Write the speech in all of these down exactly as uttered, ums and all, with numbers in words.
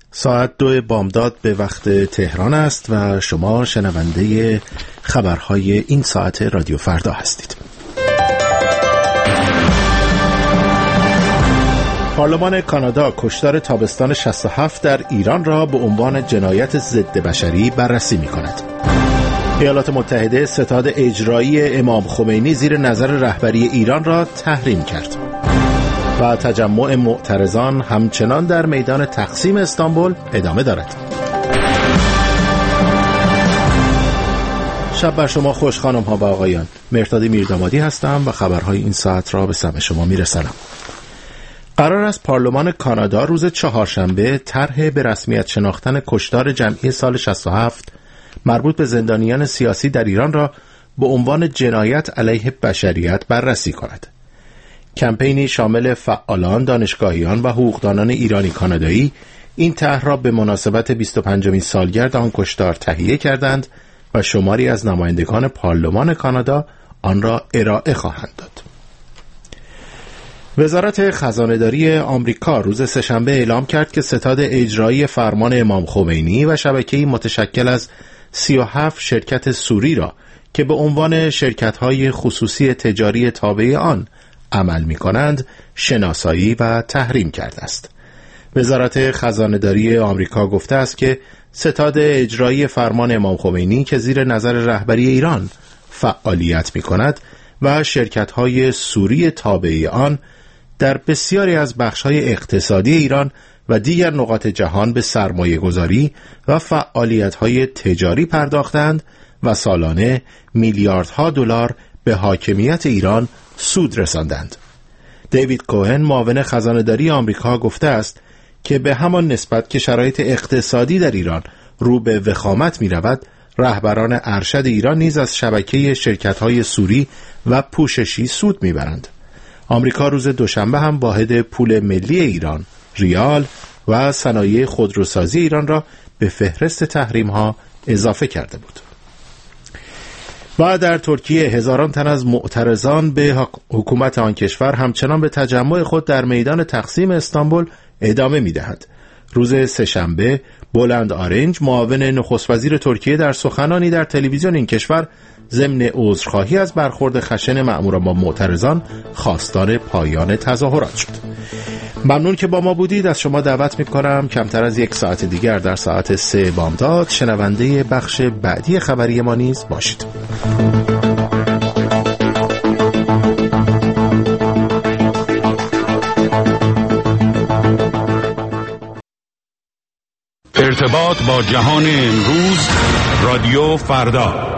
ساعت دو بامداد به وقت تهران است و شما شنونده خبرهای این ساعت رادیو فردا هستید. پارلمان کانادا کشتار تابستان شصت و هفت در ایران را به عنوان جنایت ضد بشری بررسی می کند. ایالات متحده ستاد اجرایی امام خمینی زیر نظر رهبری ایران را تحریم کرد و تجمع معترضان همچنان در میدان تقسیم استانبول ادامه دارد. شب بر شما خوش خانم ها و آقایان. مهرداد میردامادی هستم و خبرهای این ساعت را به سمع شما میرسانم. قرار است پارلمان کانادا روز چهارشنبه طرح به رسمیت شناختن کشتار جمعی سال شصت و هفت مربوط به زندانیان سیاسی در ایران را به عنوان جنایت علیه بشریت بررسی کند. کمپینی شامل فعالان، دانشگاهیان و حقوقدانان ایرانی کانادایی این طرح را به مناسبت بیست و پنجمین سالگرد آن کشتار تهیه کردند و شماری از نمایندگان پارلمان کانادا آن را ارائه خواهند داد. وزارت خزانه‌داری آمریکا روز سه‌شنبه اعلام کرد که ستاد اجرایی فرمان امام خمینی و شبکه‌ای متشکل از سی و هفت شرکت سوری را که به عنوان شرکت‌های خصوصی تجاری تابع آن عمل می‌کنند شناسایی و تحریم کرده است. وزارت خزانه‌داری آمریکا گفته است که ستاد اجرایی فرمان امام خمینی که زیر نظر رهبری ایران فعالیت می‌کند و شرکت‌های سوری تابع آن در بسیاری از بخش‌های اقتصادی ایران و دیگر نقاط جهان به سرمایه‌گذاری و فعالیت‌های تجاری پرداختند و سالانه میلیاردها دلار به حاکمیت ایران سود رساندند. دیوید کوهن معاون خزانه‌داری آمریکا گفته است که به همان نسبت که شرایط اقتصادی در ایران رو به وخامت می‌رود، رهبران ارشد ایران نیز از شبکه شرکت‌های سوری و پوششی سود می‌برند. آمریکا روز دوشنبه هم واحد پول ملی ایران، ریال و صنایع خودروسازی ایران را به فهرست تحریم‌ها اضافه کرده بود. و در ترکیه هزاران تن از معترضان به حکومت آن کشور همچنان به تجمع خود در میدان تقسیم استانبول ادامه می‌دهند. روز سه‌شنبه بلند آرنج معاون نخست وزیر ترکیه در سخنانی در تلویزیون این کشور ضمن عذرخواهی از برخورد خشن مأموران با معترضان خواستار پایان تظاهرات شد. ممنون که با ما بودید. از شما دعوت می‌کنم کمتر از یک ساعت دیگر در ساعت سه بامداد شنونده بخش بعدی خبری ما نیز باشید. ارتباط با جهان امروز، رادیو فردا.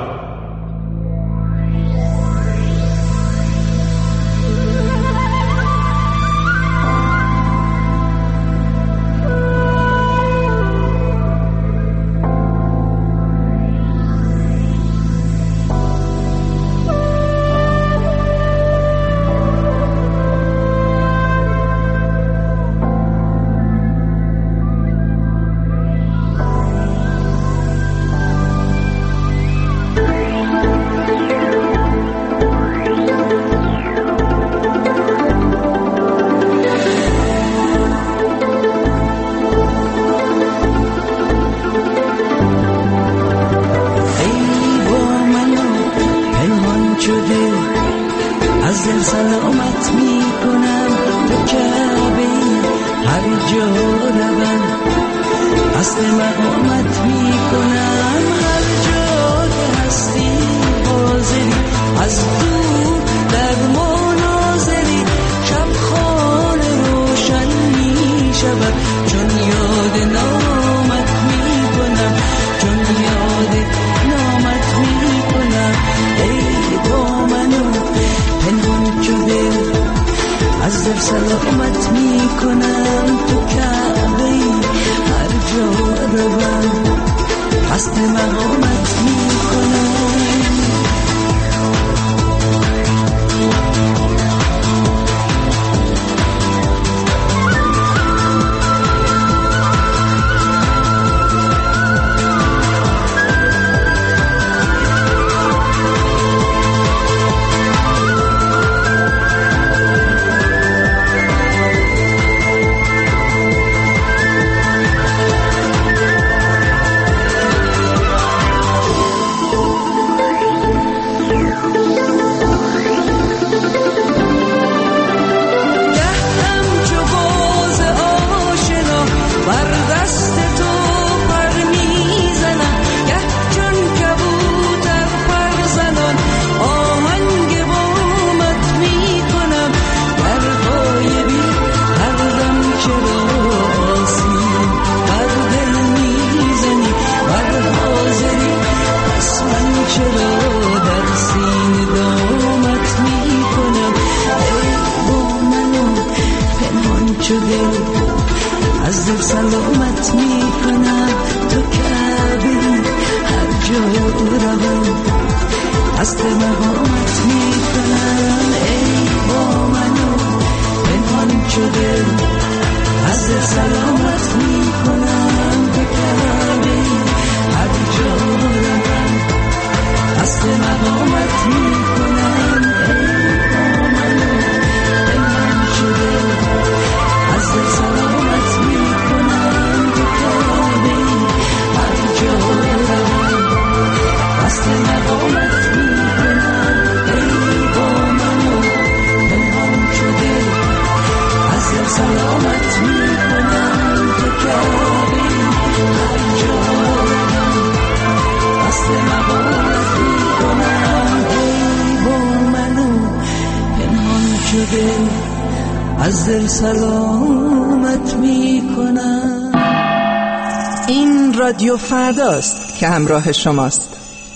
دل سلامت میکنم تو کعبه هر جا روم دست مقامت میکنم ای با منو پنهان شده از دل سلامت میکنم تو کعبه هر جا روم دست مقامت میکنم ای با منو پنهان شده از دل سلامت میکنم تو کعبه هر جا روم دست مقامت میکنم ای با منو پنهان شده از دل سلامت میکنم تو کعبه هر جا روم دست مقامت میکنم ای با منو پنهان شده از دل سلامت میکنم. این رادیو فرداست که همراه شماست.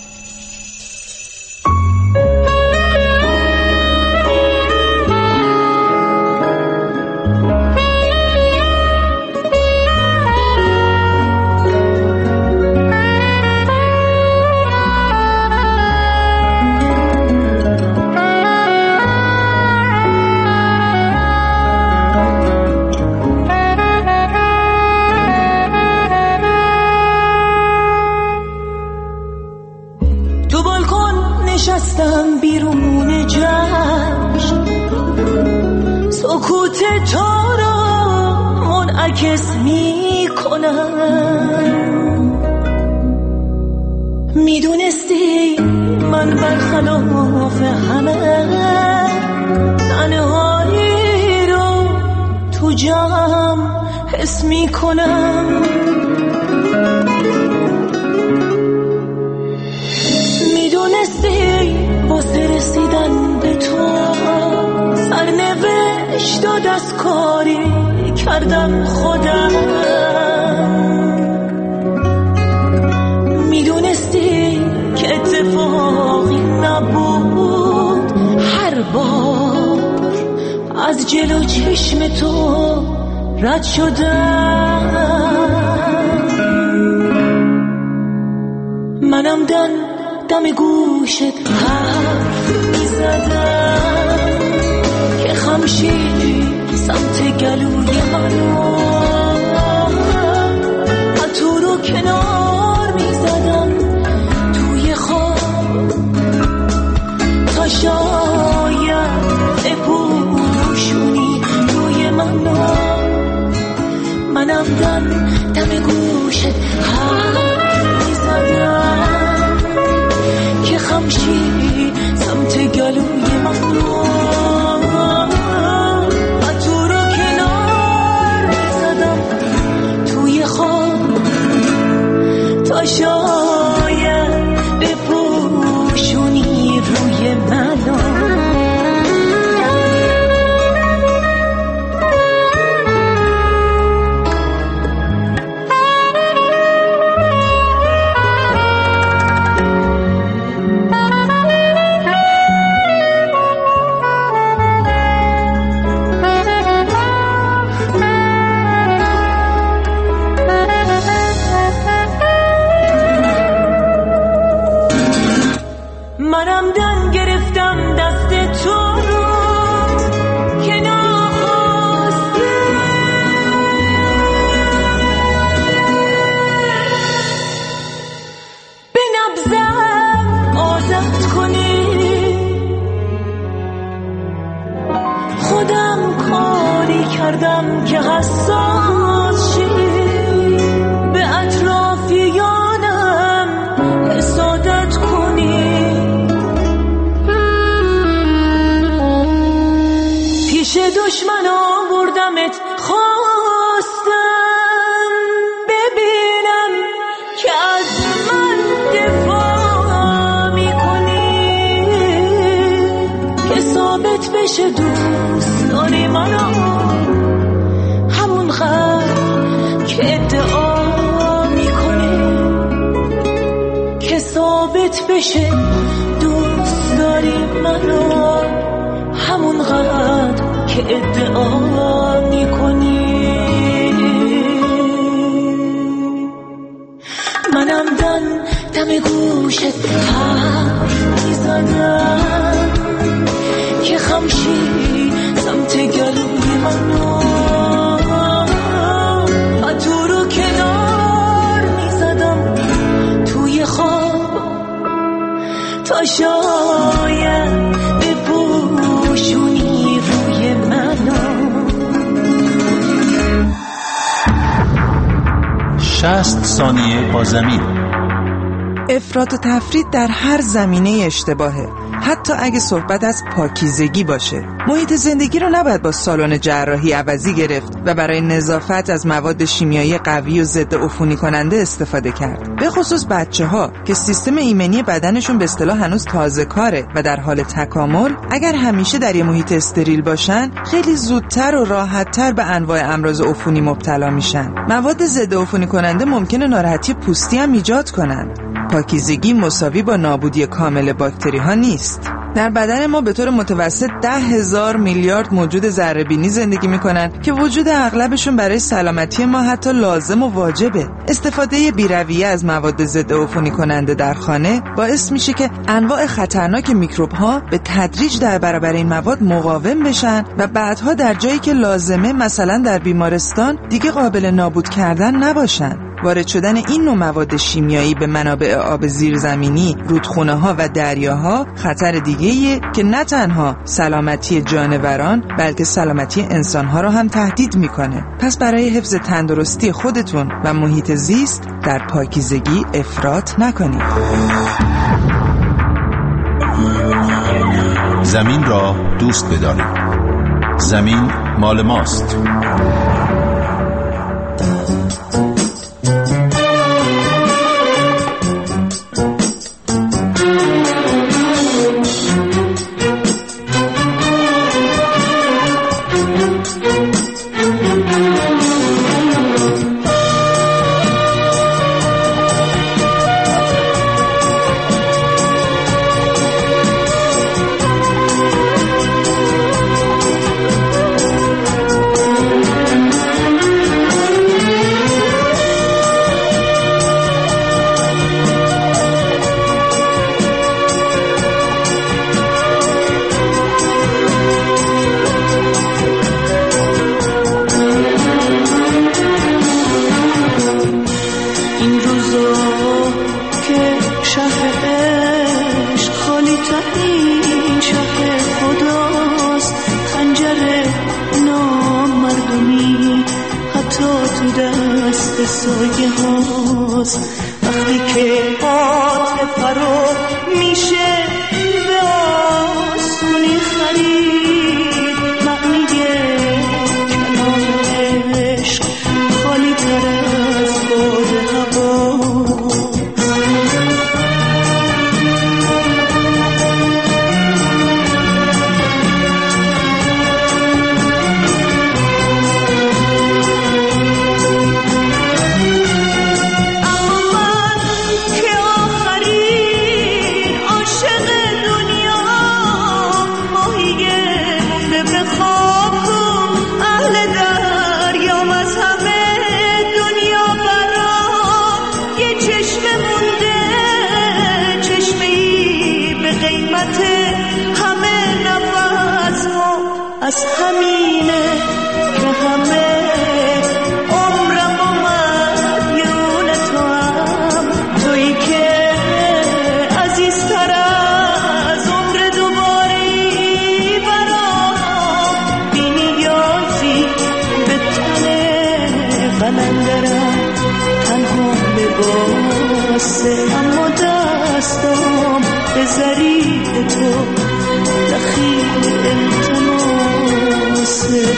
نشستم بیرون جشن سکوت تو را منعکس می کنم میدونستی من برخلاف همه تنهایی رو تو جمع حس می کنم میدونستی واسه رسیدن به تو سرنوشت و دستکاری کردم خودم میدونستی که اتفاقی نبود هر بار از جلو چشم تو رد شدم منم دن دم گوشت حرف میزدم که خمشی سمت گلوی منو تو رو کنار میزدم توی خواب تا شاید بپوشونی روی منو منم دن دم گوشت حرف میزدم که خمشی سمت گلوی من رو تو رو کنار میزدم توی خواب تا شاید بپوشونی روی منو منم دن گرفتم دست تو رو که نخواسته به نبضم عادت کنی خودم کاری کردم که حساس شی به اطرافیانم حسادت کنی پیش دشمن آوردمت خواستم ببینم که از من دفاع میکنی که ثابت بشه دوست داری منو همونقدر که ادعا میکنی که ثابت بشه دوست داری منو همونقدر که ادعا میکنی همدم دم گوشت حرف میزدم که خمشی سمت گلوی منو تو رو کنار میزدم توی خواب تا شاید بپوشونی روی منو. شصت ثانیه با زمین. افراط و تفرید در هر زمینه اشتباهه، حتی اگه صحبت از پاکیزگی باشه. محیط زندگی رو نباید با سالن جراحی عوضی گرفت و برای نظافت از مواد شیمیایی قوی و ضد عفونی کننده استفاده کرد. به خصوص بچه ها که سیستم ایمنی بدنشون به اصطلاح هنوز تازه کاره و در حال تکامل، اگر همیشه در یه محیط استریل باشن خیلی زودتر و راحتتر به انواع امراض عفونی مبتلا میشن. مواد ضد عفونی کننده ممکنه ناراحتی پوستی هم ایجاد کنن. پاکیزگی مساوی با نابودی کامل باکتری ها نیست. در بدن ما به طور متوسط ده هزار میلیارد موجود ذره‌بینی زندگی میکنن که وجود اغلبشون برای سلامتی ما حتی لازم و واجبه. استفاده بی‌رویه از مواد ضد عفونی کننده در خانه باعث میشه که انواع خطرناک میکروب ها به تدریج در برابر این مواد مقاوم بشن و بعدها در جایی که لازمه، مثلا در بیمارستان، دیگه قابل نابود کردن نباشن. وارد شدن این نوع مواد شیمیایی به منابع آب زیرزمینی، رودخونه ها و دریاها خطر دیگه‌ایه که نه تنها سلامتی جانوران بلکه سلامتی انسان ها رو هم تهدید میکنه. پس برای حفظ تندرستی خودتون و محیط زیست در پاکیزگی افراط نکنید. زمین را دوست بدارید. زمین مال ماست. وقتی که عاطفه فرو میشه به آسونی خرید، معنی کلام عشق خالی تر از باد هوا. از همینه که همه عمرم و مدیون تو هم، تویی که عزیزتر از عمر دوباری برام، بی نیازی به تن قلندرم تنها لباسه، اما دستم به ظریف تو دخیل التماسه.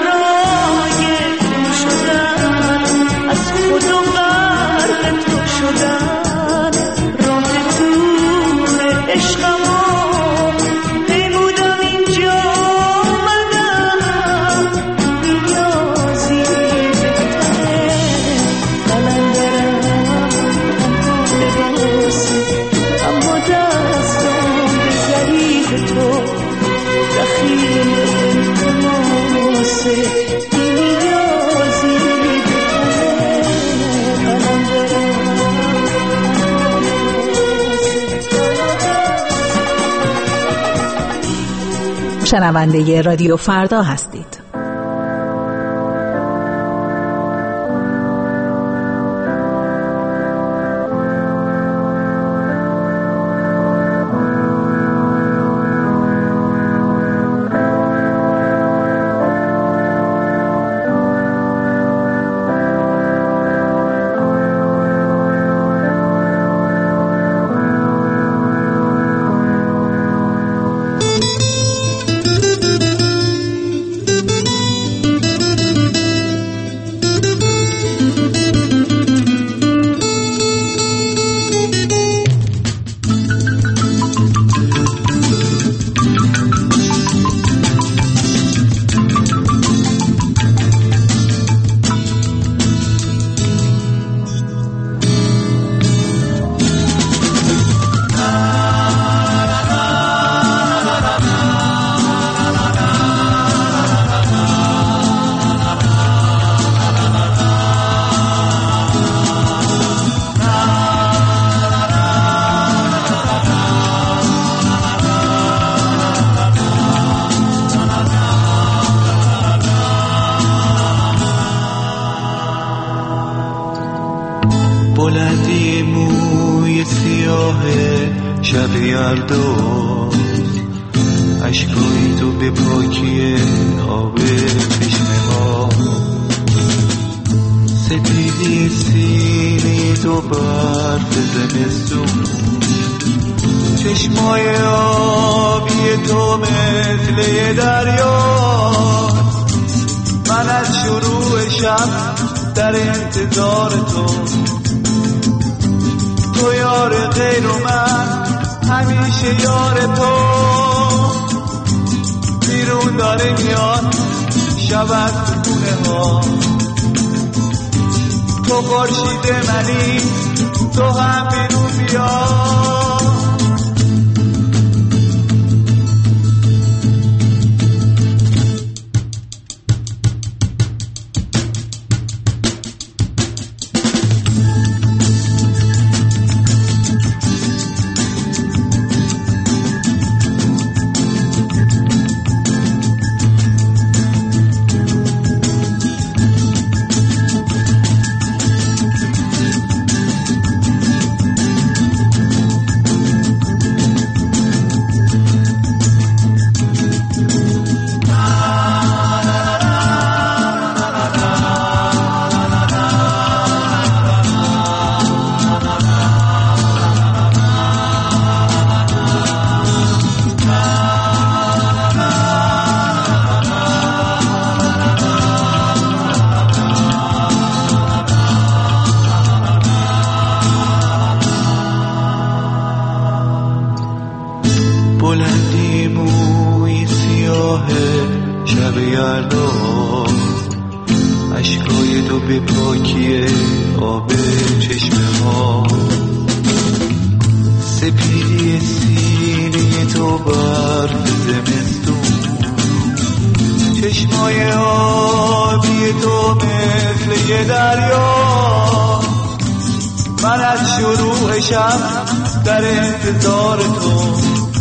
برای تو شدن، از خود و غرق تو شدن، راه دور عشقمو پیمودم اینجا آمدم، نیازی بهتره قلندرم تنها لباسه، اما دستم به ظریف تو دخیل التماسه، نیازی بهتره قلندرم. شنونده رادیو فردا هستید. بلندی موی سیاه شب یلدا، اشکای تو به پاکی آب چشم ما، سپیدی سینی تو برف زمستون، چشمای آبی تو مثل یه دریا، من از شروع شب در انتظار تو، تو یار غیر و من همیشه یار تو، بیرون داره میاد شب از خونه ها، تو خورشید منی تو هم بیرون بیا. بلندی موی سیاه شب یلدا، اشکای تو به پاکی آب چشم ما، سپیدی سینه تو برف زمستون، چشمای آبی تو مثل یه دریا، من از شروع شب در انتظار تو،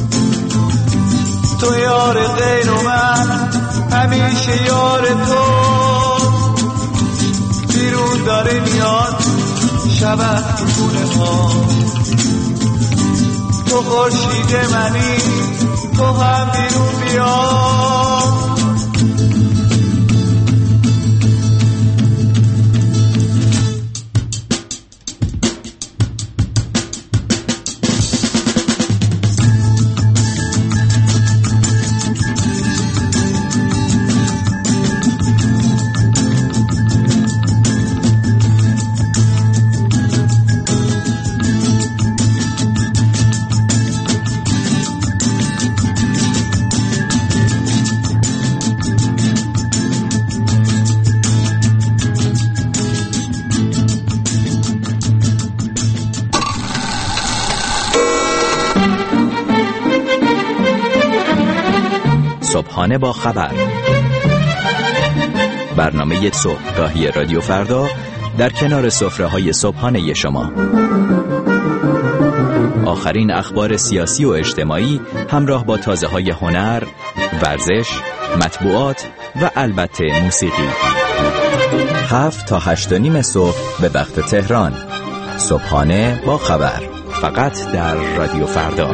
تو یار غیر و من همیشه یار تو، بیرون داره میاد شب از خونه ها، تو خورشید منی تو هم بیرون بیا. صبحانه با خبر، برنامه صبحگاهی رادیو فردا در کنار سفره‌های صبحانه شما. آخرین اخبار سیاسی و اجتماعی همراه با تازه‌های هنر، ورزش، مطبوعات و البته موسیقی. هفت تا هشت و نیم صبح به وقت تهران. صبحانه با خبر، فقط در رادیو فردا.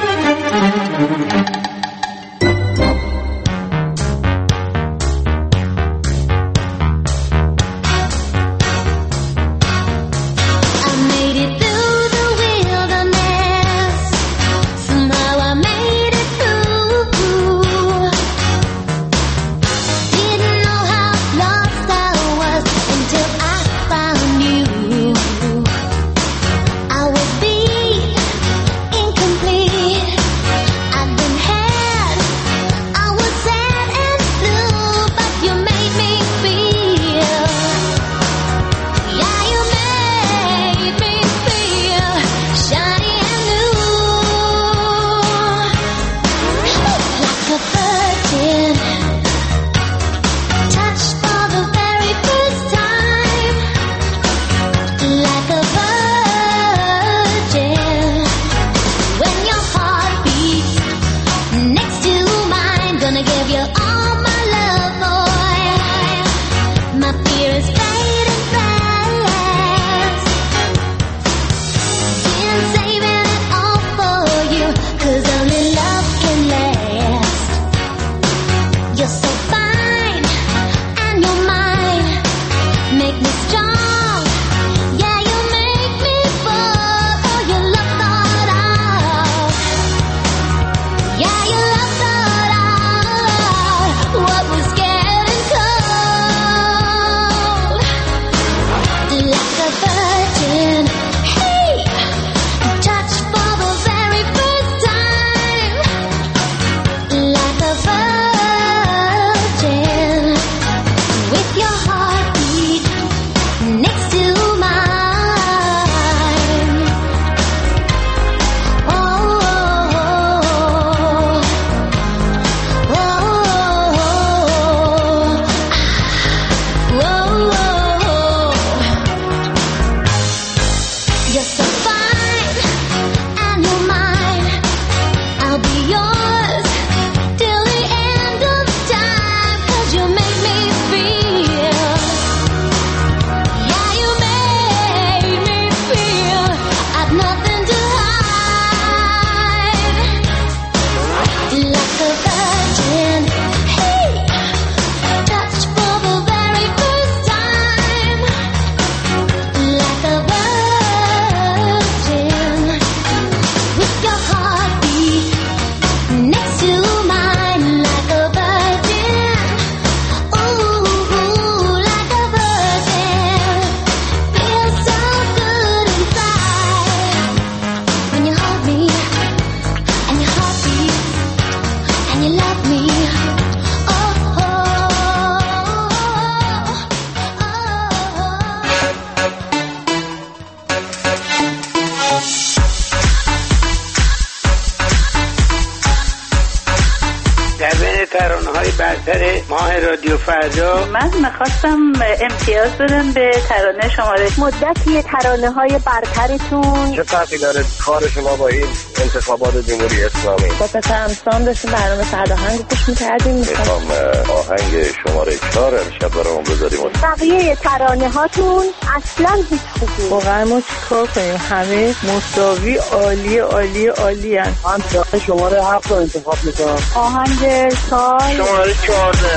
ماه رادیو فردا من میخواستم امتیاز بدم به ترانه شماره. مدتی ترانه های برترتون چه فرقی داره کار شما با این انتخابات جمهوری اسلامی؟ با پسرم سام داشتیم برنامه فردا گوش میکردیم. میخوام آهنگ شماره چهار امشب برامون بذاریم. بقیه ترانه هاتون اصلا هیچ خوبی. واقعا ما چیکار کنیم؟ همه مساوی عالی عالی عالی هستن. من شماره هفت رو انتخاب میکنم. آهنگ سال شماره چهارده.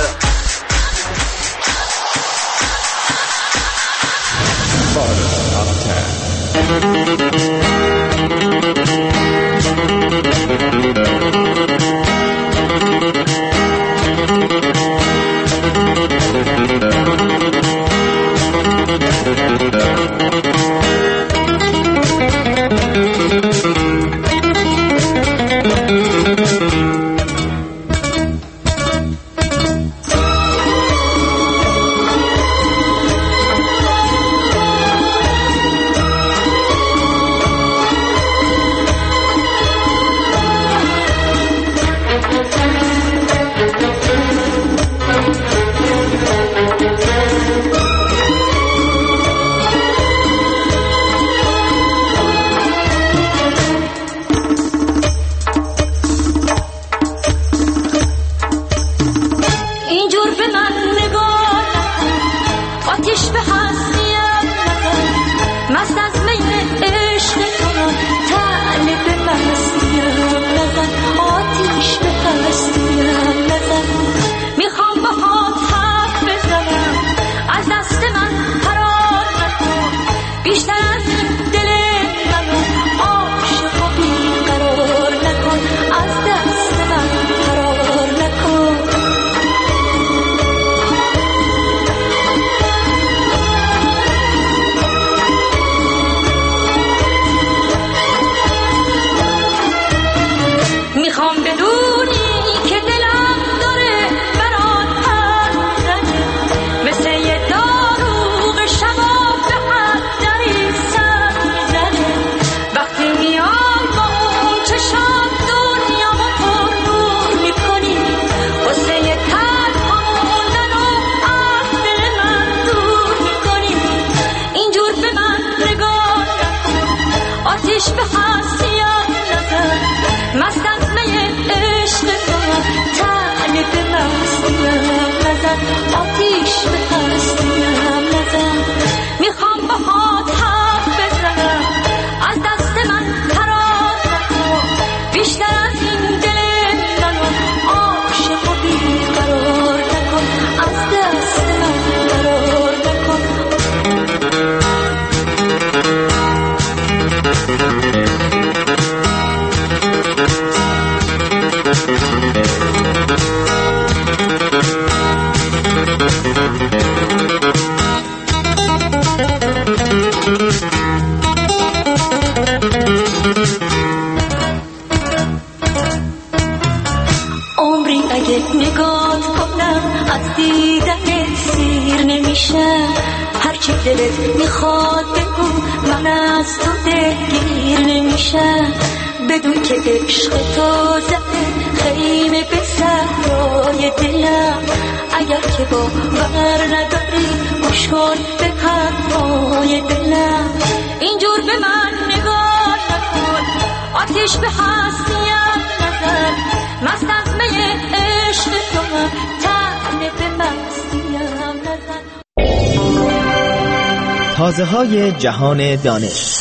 عمری اگه نگات کنم از دیدنت سیر نمیشم، هرچی دلت میخواد بگو من از تو دلگیر نمیشم، بدون که عشق تو زده خیمه به صحرای دلم، اگر که باور نداری گوش کن به حرفای دلم، اینجور به من نگاه نکن، آتیش به هستیم نزن، مست از می عشق تو هم تنه به مستیم نزن. تازه های جهان دانش.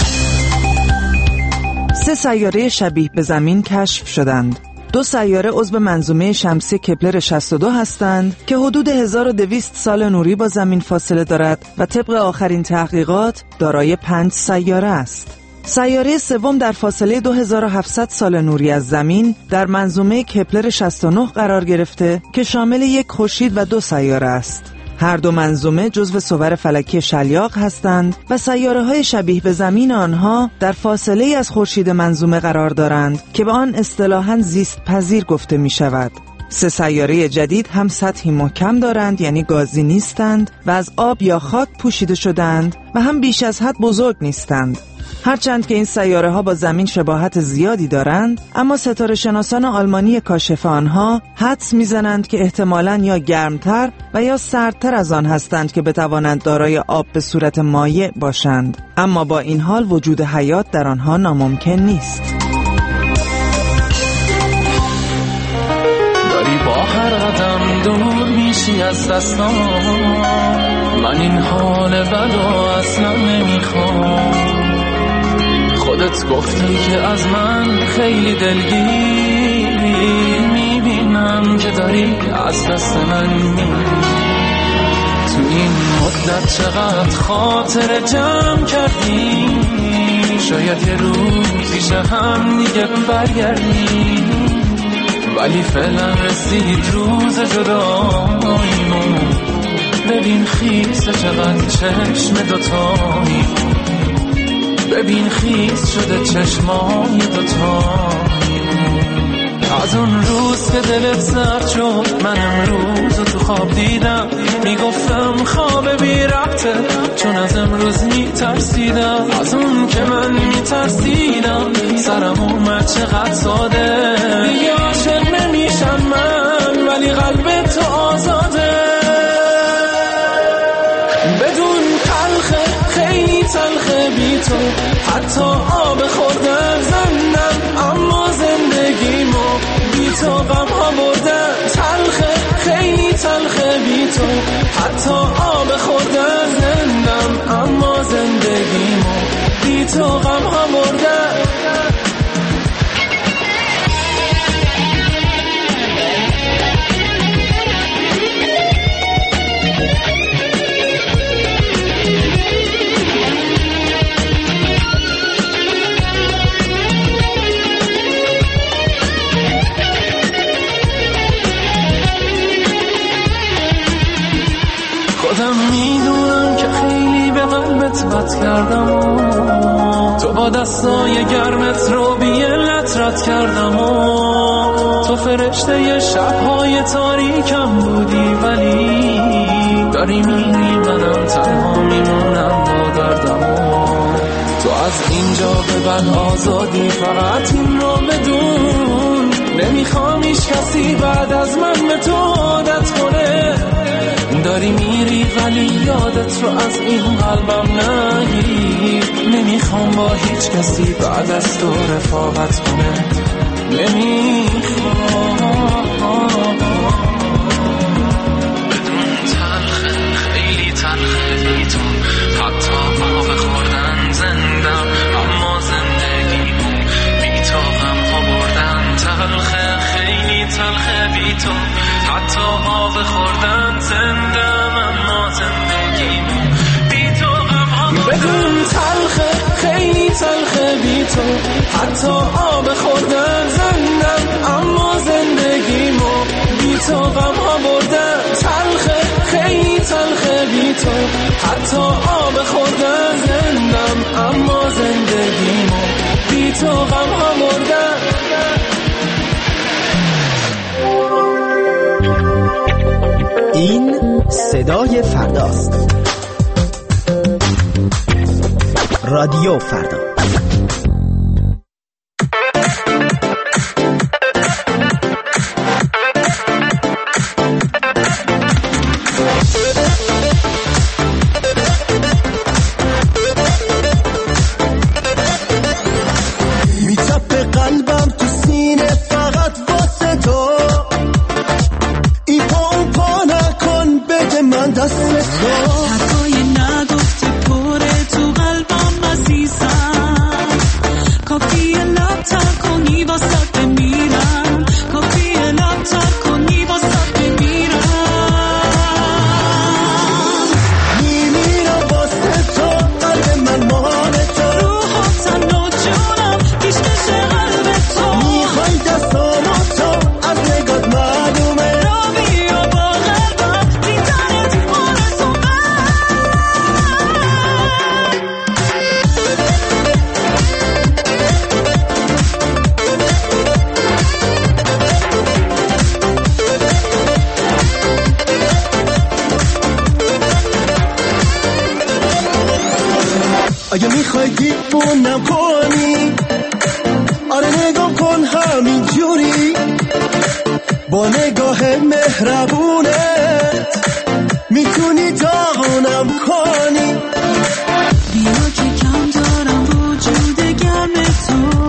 سه سیاره شبیه به زمین کشف شدند. دو سیاره عضو منظومه شمسی کپلر شصت و دو هستند که حدود هزار و دویست سال نوری با زمین فاصله دارد و طبق آخرین تحقیقات دارای پنج سیاره است. سیاره سوم در فاصله دو هزار و هفتصد سال نوری از زمین در منظومه کپلر شصت و نه قرار گرفته که شامل یک خورشید و دو سیاره است. هر دو منظومه جزو صور فلکی شلیاق هستند و سیاره‌های شبیه به زمین آنها در فاصله از خورشید منظومه قرار دارند که به آن اصطلاحاً زیست پذیر گفته می شود. سه سیاره جدید هم سطحی محکم دارند، یعنی گازی نیستند و از آب یا خاک پوشیده شدند، و هم بیش از حد بزرگ نیستند. هرچند که این سیاره ها با زمین شباهت زیادی دارند، اما ستاره شناسان آلمانی کاشف آنها حدس میزنند که احتمالاً یا گرمتر و یا سردتر از آن هستند که بتوانند دارای آب به صورت مایع باشند، اما با این حال وجود حیات در آنها ناممکن نیست. داری با هر قدم دور میشی از دستام، من این حال بدو اصلا نمیخوام، خودت گفتی که از من خیلی دلگیری، میبینم که داری از دست من میری، تو این مدت چقدر خاطر جمع کردی، شاید یه روزی شه هم دیگه برگردی، ولی فعلا رسید روز جداییمون، ببین خیسه چقدر چشم دوتایی، ببین خیس شده چشمای دوتایی، از اون روز که دلت سرد شد من امروز تو خواب دیدم، میگفتم خواب بی ربطه چون از امروز میترسیدم، از اون که من میترسیدم سرم اومد چقدر ساده، دیگه عاشق نمیشم من ولی قلب تو آزاده، بدون تلخه خیلی تلخه بی تو، حتی آب خوردن زندم اما زندگیمو بی تو غم ها بردن، تلخه خیلی تلخه بی تو، حتی آب خوردن زندم اما زندگیمو بی تو غم ها بردن. خودم میدونم که خیلی به قلبت بد کردم و تو با دستای گرمت رو بی علت رد کردم و تو فرشته ی شبهای تاریکم بودی، ولی داری میری منم تنها میمونم با دردم و تو از اینجا به بعد آزادی، فقط این رو بدون نمیخوام هیچ کسی بعد از من به تو عادت کنه، داری میری ولی یادت رو از این قلبم نگیر، نمیخوام با هیچ کسی بعد از تو رفاقت کنه، نمیخوام بدون تلخه خیلی تلخه بی تو، حتی آب خوردن زندم اما زندگیمو بی تو غم ها بردن، تلخه خیلی تلخه بی تو، حتی آب خوردن زندم اما زندگیمو بی تو غم ها بردن، بدون تلخه خیلی تلخه بی تو، حتی آب خوردن زندم اما زندگیمو بی تو غم ها بردن، تلخه خیلی تلخه بی تو، حتی آب خوردن زندم، اما زندگیمو بی تو غم ها مردن. این صدای فرداست. رادیو فردا. میتپه قلبم تو سینه فقط واسه تو، ای پا اون پا نکن بده من دست تو. حرفای نگفته پره تو قلبم عزیزم، کافیه لب تر کنی واسه بمیرم، کافیه لب تر کنی واسه بمیرم. میمیرم واسه تو، قلب من مال تو، روحم تن و جونم پیشکش قلب تو. میخوای دستامو تو، از نگات معلومه را بیا با قلبم دیدنت آرزومه. اگه میخوای دیوونم کنی، آره نگاه کن همین جوری، با نگاه مهربونت میتونی داغونم کنی. بیا که کم دارم وجود گرم تو،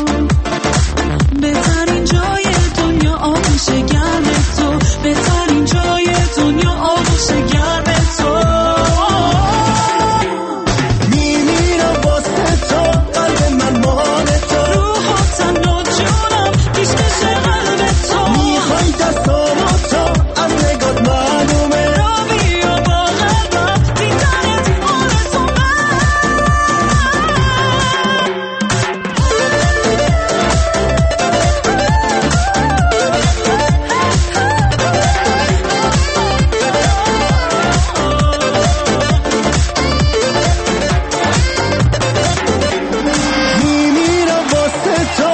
بهترین جای دنیا آغوش گرم تو، بهترین جای دنیا آغوش گرم تو. میمیرم واسه تو، قلب من مال تو، روح و تن و جونم پیشکش قلب تو. میخوای دستامو تو، از نگات معلومه را بیا با قلبم دیدنت آرزومه. میمیرم واسه تو،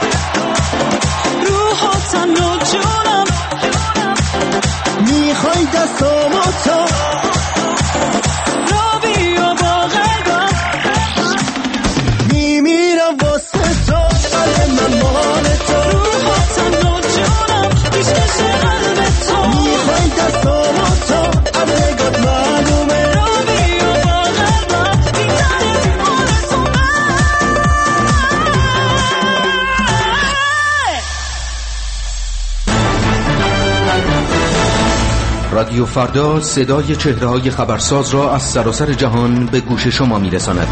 روح و تن و جونم میخوای دستامو تو، را بیا با قلبم. میمیرم واسه تو، قلب من مال تو، روح و تن و جونم پیشکش قلب تو. میخوای دستامو تو، از نگات معلومه را بیا با قلبم دیدنت آرزومه. رادیو فردا صدای چهره‌های خبرساز را از سراسر جهان به گوش شما می‌رساند.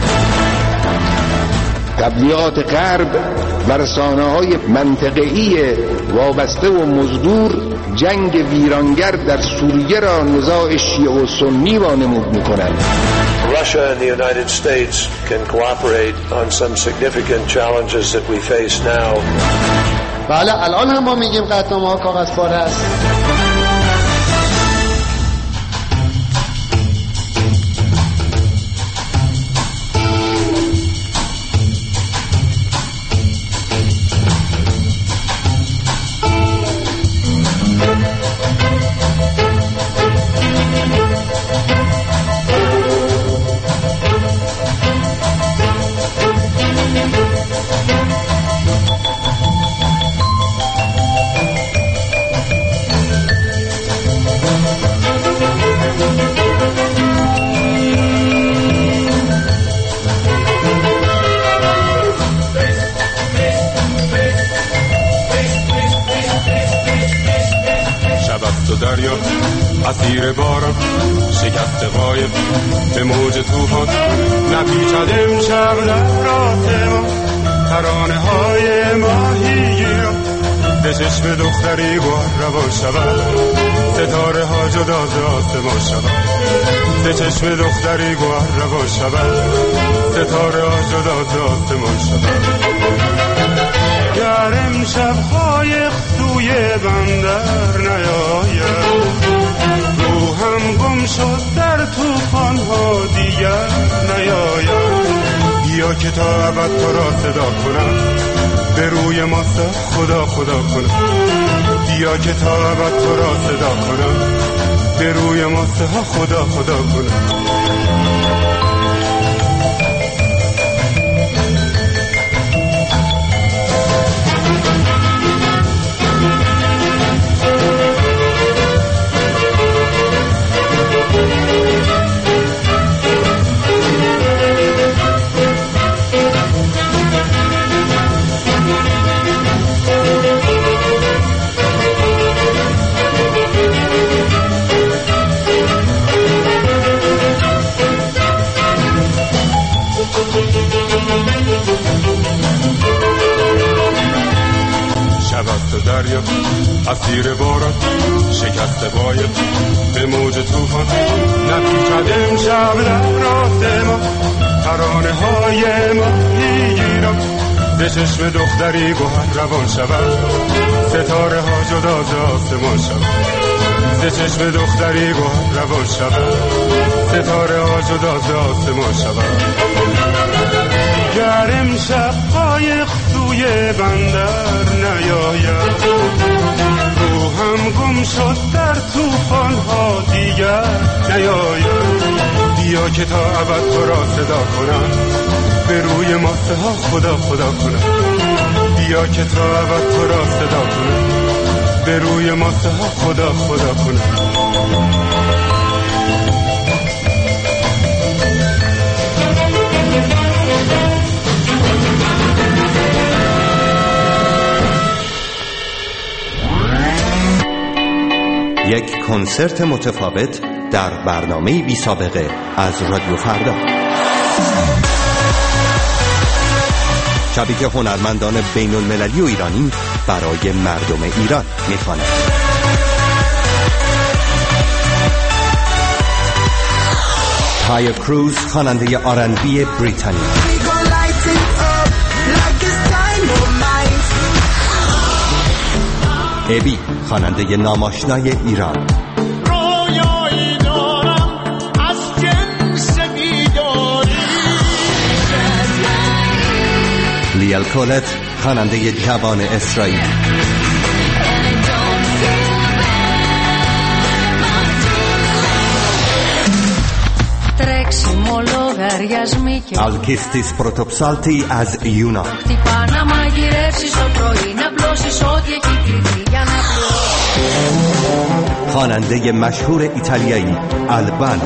تبلیغات غرب و رسانه‌های منطقه‌ای وابسته و مزدور جنگ ویرانگر در سوریه را نزاع شیعه و سنی وانمود می‌کنند. Russia and the United States can cooperate on some significant challenges that we face now. بله الان هم ما میگیم قطعنامه‌ها کاغذ پاره است. دریا اسیر باران شکست قایب به موج طوفان نپیچد امشب در راه ما ترانه های ماهیگیران به چشم دختری گوهر روان شود ستاره ها جدا ز آسمان شود به چشم دختری گوهر روان شود ستاره ها جدا ز آسمان شود گر امشب قایق سوی بندر نیاید روحم گم شد در طوفان‌ها دیگر نیاید. بیا که تا ابد تو را صدا کنم، به روی ماستا خدا خدا کنم. بیا که تا ابد تو را صدا کنم، به روی ماستا خدا خدا کنم. دریا اسیر باران شکسته باید به موج طوفان، نپیچد امشب در راست ما ترانه های ماهی گیران. به چشم دختری گوهر روان شود، ستاره ها جدا ز آسمان شود. ز چشم دختری گوهر روان شود، ستاره ها جدا ز آسمان شود. گر امشب قایق سوی بندر نیاید، روحم گم شد در طوفان ها دیگر نیاید. بیا که تا ابد تو را صدا کنم، به روی ماسته ها خدا خدا کنم. بیا که تا ابد تو را صدا کنم، به روی ماسته ها خدا خدا کنم. یک کنسرت متفاوت در برنامه بی سابقه از رادیو فردا. شبی که هنرمندان بین المللی و ایرانی برای مردم ایران میخوانند. تایا کروز خواننده آر اند بی بریتانیا، ابی خواننده ناماشنای ایران، رویایی دارم از جنس بیداری، لیل کولت خواننده جوان اسرائیل، Alkistis Protopsalti از یونان، خواننده مشهور ایتالیایی آلبانو،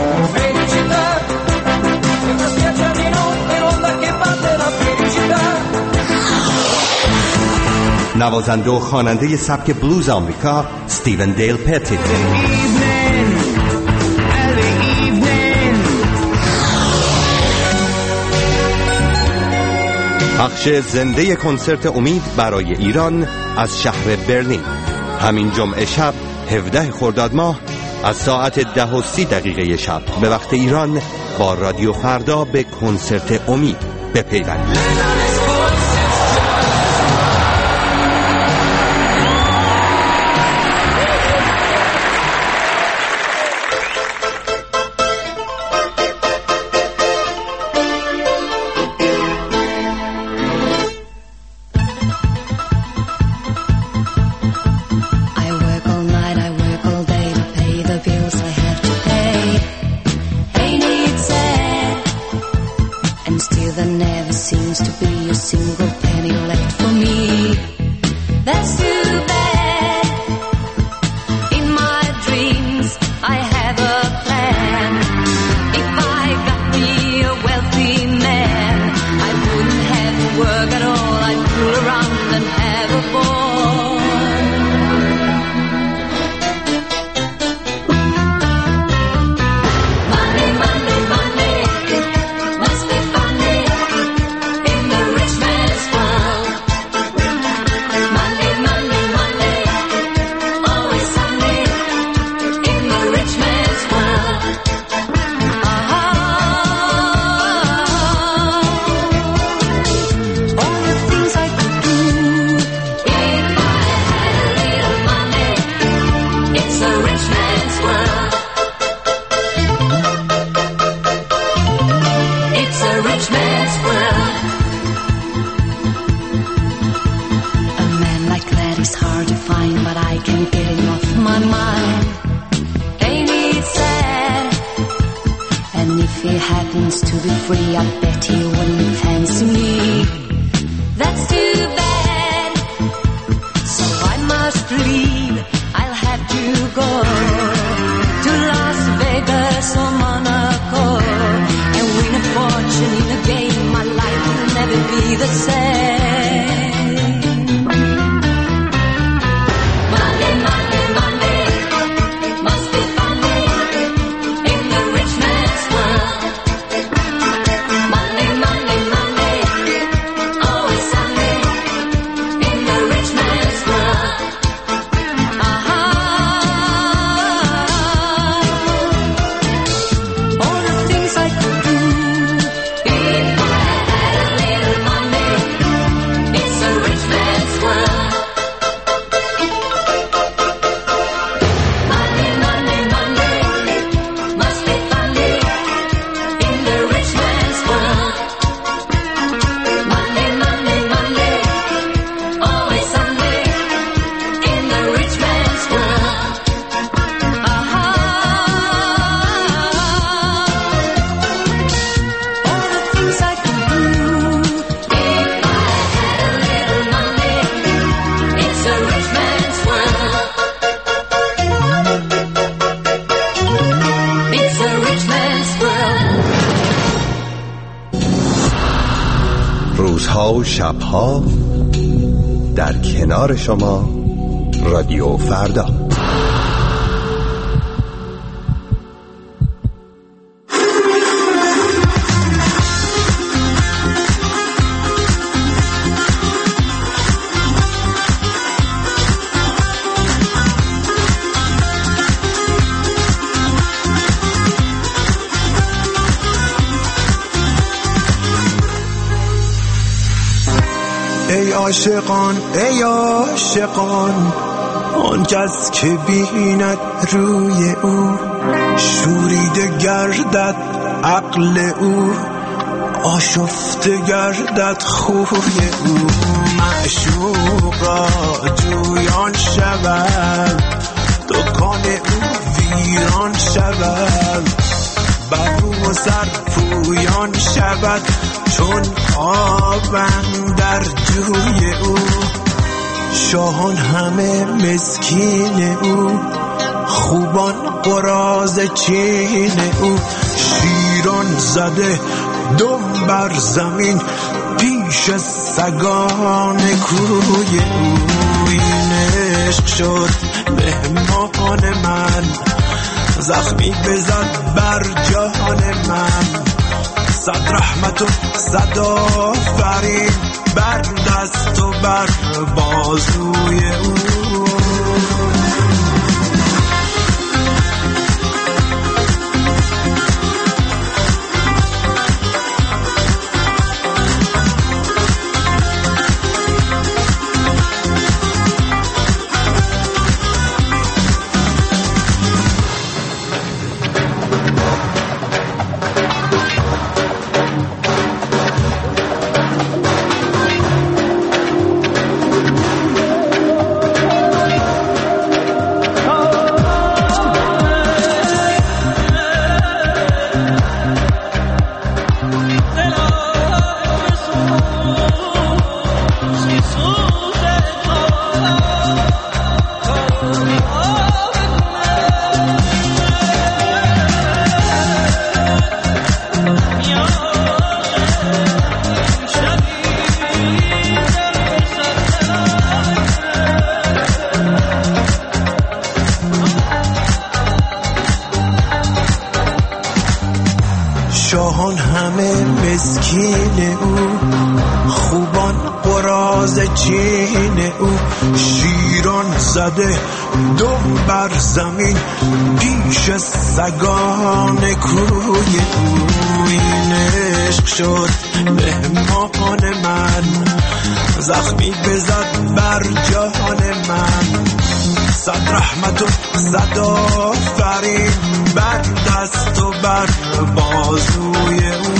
نوازنده و خواننده سبک بلوز آمریکا استیون دیل پتیت، پخش زنده کنسرت امید برای ایران از شهر برلین همین جمعه شب هفدهم خرداد ماه از ساعت ده و سی دقیقه شب به وقت ایران با رادیو فردا به کنسرت امید بپیوندید. happens to be free, I bet he wouldn't fancy me. That's too bad, so I must leave. I'll have to go to Las Vegas or Monaco and win a fortune in a game. My life will never be the same. Monday, Monday, Monday, must be Monday in the rich man's world. Monday, Monday, Monday, always Sunday in the rich man's world. Aha. All the things I could do if I had a little money. It's a rich man's world. Monday, Monday, Monday, must be Monday in the rich man's world. Monday, Monday, Monday, always Sunday in the rich man's world. Aha. All the things I could do if I had a little money. It's a rich man's world. It's a rich man's world. روزها و شبها در کنار شما رادیو فردا. ای عاشقان ای عاشقان، آن کس که بیند روی او شوریده گردد عقل او، آشفته گردد خوی او. معشوقا جویان شود، دکان او ویران شود، بر رو و سر پویان شود چون آبم در جوی او. شاهان همه مسکین او، خوبان قراض چین او. شیران زده دم بر زمین پیش سگان کوی او. این عشق شد مهمان من، زخمی بزد بر جان من. صد رحمت و صد آفرین بر دست و بر بازوی او. شاهان همه مسکین او، خوبان قراض چین او. شیران زده دم بر زمین پیش سگان کوی او. این عشق شد مهمان من، زخمی بزد بر جان من. صد رحمت و صد آفرین بر دست و بر بازوی او.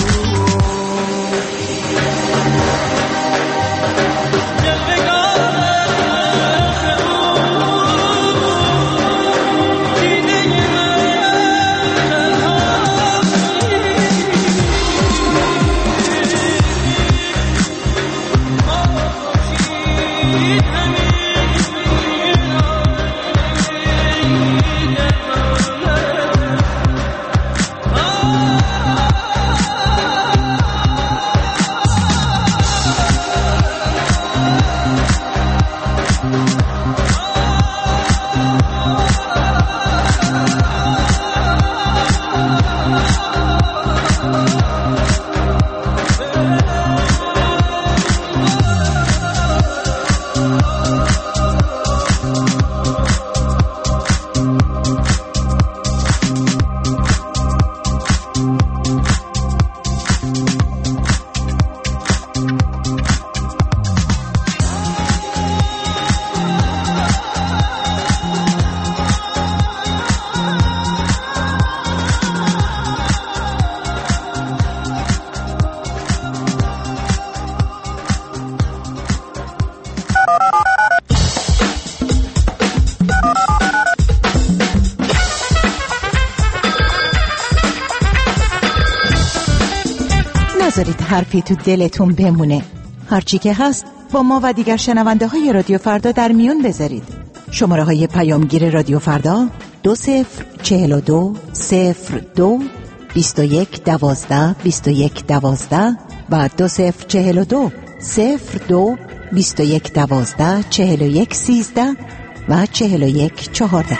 نذارید حرفی تو دلتون بمونه. هرچی که هست با ما و دیگر شنونده های رادیو فردا در میون بذارید. شماره های پیامگیر رادیو فردا دو صفر چهل و دو صفر دو بیست و یک دوازده بیست و یک دوازده و دو صفر چهل و دو صفر دو بیست و یک دوازده چهل و یک سیزده و چهل و یک چهارده.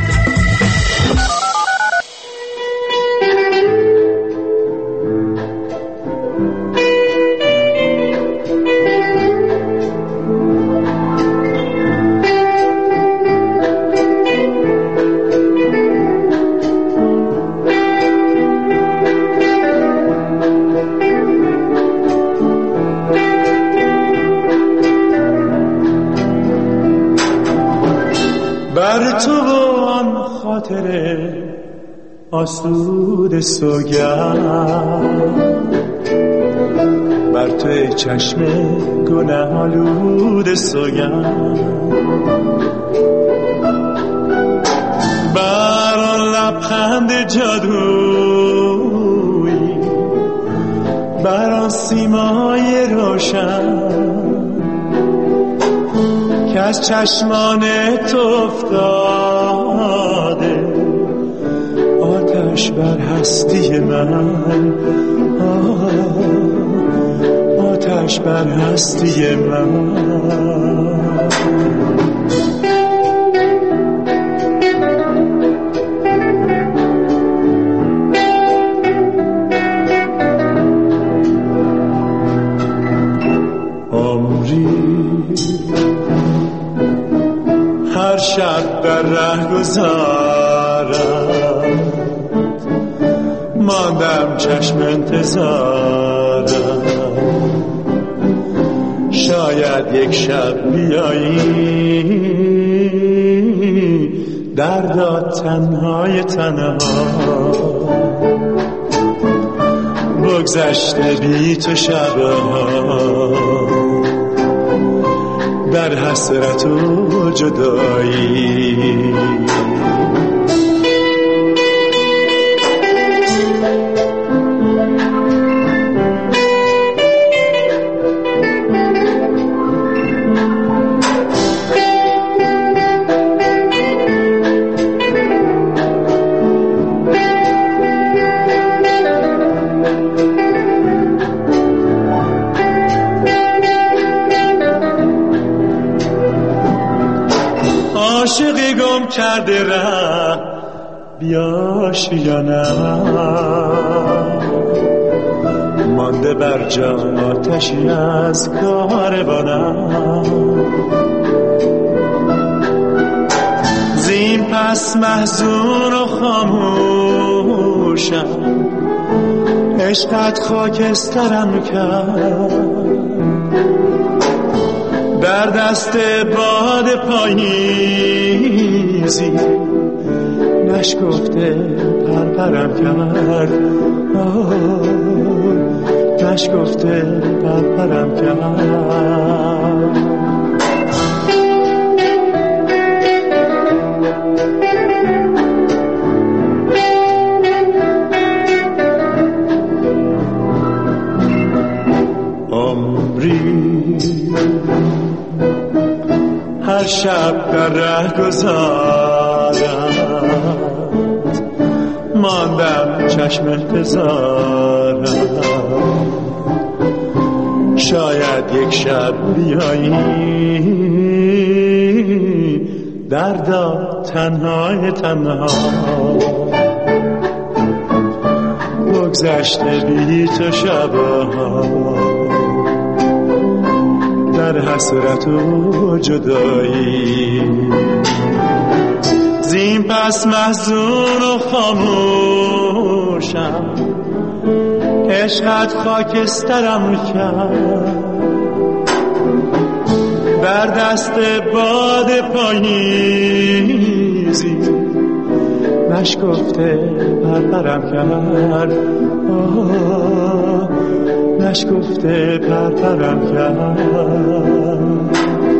بر تو آن خاطر آسود سوگند، بر تو چشم گناه آلود سوگند، بر آن لبخند جادویی، بر آن سیمای روشن که از چشمان تو افتاده، آتش بر هستی من، آتش بر هستی من. هر شب در ره گذارم، ماندم چشم انتظارم، شاید یک شب بیایی دردا تنهای تنها، بگذشته بی تو شبها در حسرت و جدایی. عاشقی گم کرده ره بیاش یا نه، مانده بر جا آتشی از کاروانم، زین پس محزون و خاموشم، عشقت خاکسترم کرد، در دست باد پاییزی نشکفته پرپرم کرد، نشکفته پرپرم کرد. هر شب در ره گذارم، ماندم چشم انتظارم، شاید یک شب بیایی دردا تنهای تنها، بگذشته بی تو شبها در حسرت و جدایی. زین پس محزون و خاموشم، عشقت خاکسترم کرد، در دست باد پاییزی نشکفته پرپرم کرد، نشکفته پرپرم کرد،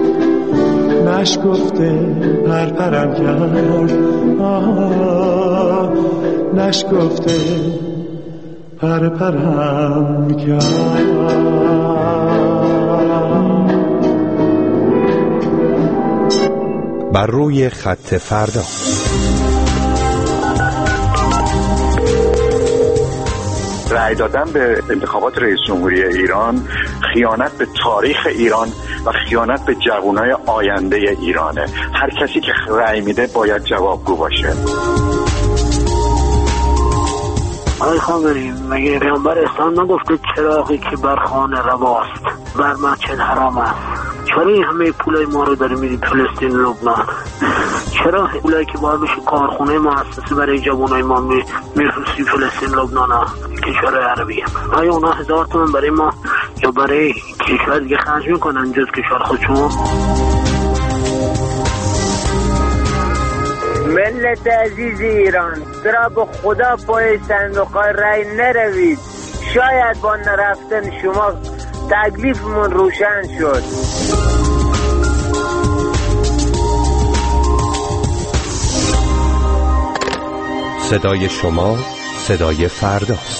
نشکفته پرپرم کرد، نشکفته پرپرم کرد. بر روی خط فردا. رأی دادن به انتخابات رئیس جمهوری ایران خیانت به تاریخ ایران و خیانت به جوانای آینده ایرانه. هر کسی که رأی میده باید جوابگو باشه. آقای خامنه‌ای، مگه پیامبر اسلام نگفته چراغی که بر خانه رواست بر مسجد حرام است؟ چرا این همه پولای ما رو داری میدی فلسطین و لبنان؟ چرا پولایی که باید بشه کارخونه مؤسسه برای جوانای ما میفرستی فلسطین و لبنان ها کشور عربی؟ آیا اونا هزار تومن برای ما یا برای کشور دیگه خرج میکنن جز کشور خودشون؟ ملت عزیز ایران، برا به خدا پای صندوق‌های رای نروید. شاید با نرفتن شما تکلیفمون روشن شد. صدای شما صدای فرداست.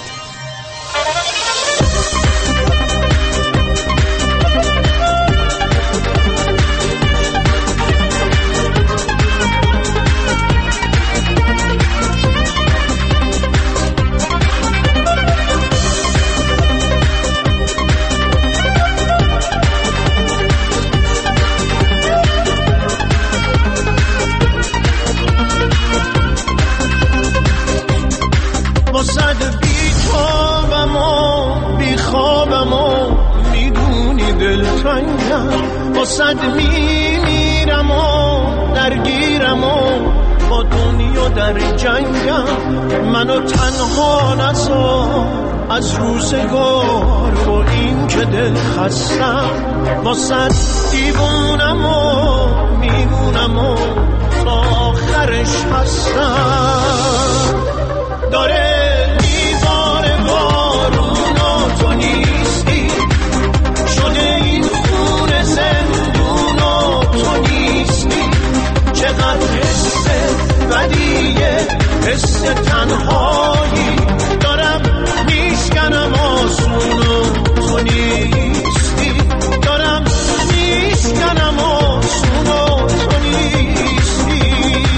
صد میمیرم و درگیرم و با دنیا در جنگم. منو تنها نذار از روزگار و این که دل خستم. با صد دیوونم و میمونم و تا آخرش هستم. داره میباره بارون و تو نیستی، شده این خونه زندون و تو نیستی. چقدر حس بدیه، حس تنهایی دارم میشکنم آسون و تو نیستی. دارم میشکنم آسون و تو نیستی.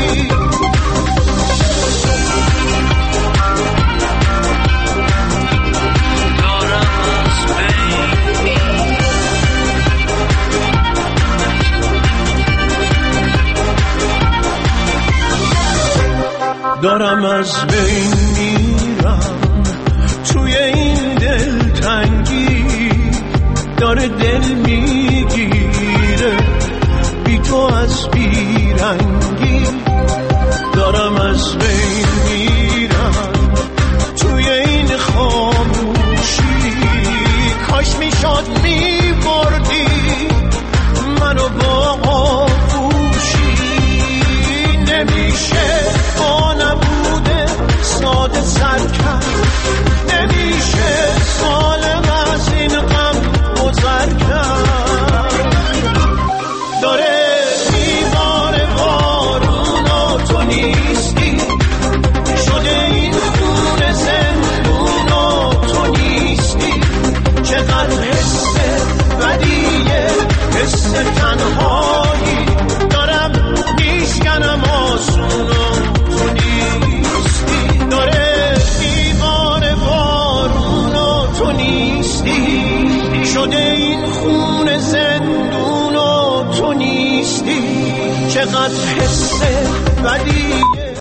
دارم از بین میرم توی این دلتنگی. داره دل میگیره بی تو از بیرنگی. دارم از بین میرم توی این خاموشی. کاش میشد میبردی منو با آغوشی. نمیشه با نبوده ساده سر کرد، نمیشه سالم از این غم گذر کرد. داره میباره بارون و تو نیستی، شده این خونه زندون و تو نیستی. چقدر حس بدیه، حس تنهایی دارم میشکنم آسون و تو نیستی. داره دیوار بارون و تو نیستی، شده این خون زندون و تو نیستی. چقدر حس بدی